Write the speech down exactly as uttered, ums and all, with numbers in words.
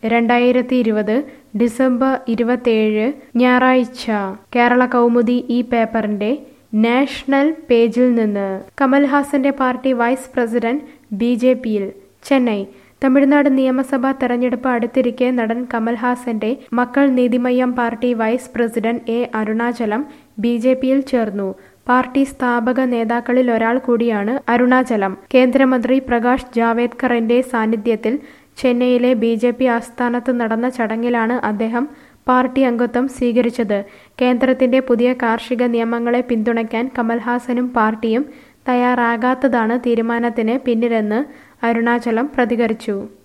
രണ്ടായിരത്തി ഇരുപത് ഡിസംബർ ഇരുപത്തേഴ് ഞായറാഴ്ച കേരള കൗമുദി ഈ പേപ്പറിന്റെ നാഷണൽ പേജിൽ നിന്ന് കമൽഹാസന്റെ party vice president B J പിയിൽ ചെന്നൈ തമിഴ്നാട് നിയമസഭാ തെരഞ്ഞെടുപ്പ് അടുത്തിരിക്കെ നടൻ കമൽഹാസന്റെ Makkal Needhi Maiam party vice president A Arunachalam B J പിയിൽ ചേർന്നു. പാർട്ടി സ്ഥാപക നേതാക്കളിൽ ഒരാൾ കൂടിയാണ് അരുണാചലം. കേന്ദ്രമന്ത്രി പ്രകാശ് ജാവേദ്കറിന്റെ സാന്നിധ്യത്തിൽ ചെന്നൈയിലെ ബി ജെ പി ആസ്ഥാനത്ത് നടന്ന ചടങ്ങിലാണ് അദ്ദേഹം പാർട്ടി അംഗത്വം സ്വീകരിച്ചത്. കേന്ദ്രത്തിന്റെ പുതിയ കാർഷിക നിയമങ്ങളെ പിന്തുണയ്ക്കാൻ കമൽഹാസനും പാർട്ടിയും തയ്യാറാകാത്തതാണ് തീരുമാനത്തിന് പിന്നിലെന്ന് അരുണാചലം പ്രതികരിച്ചു.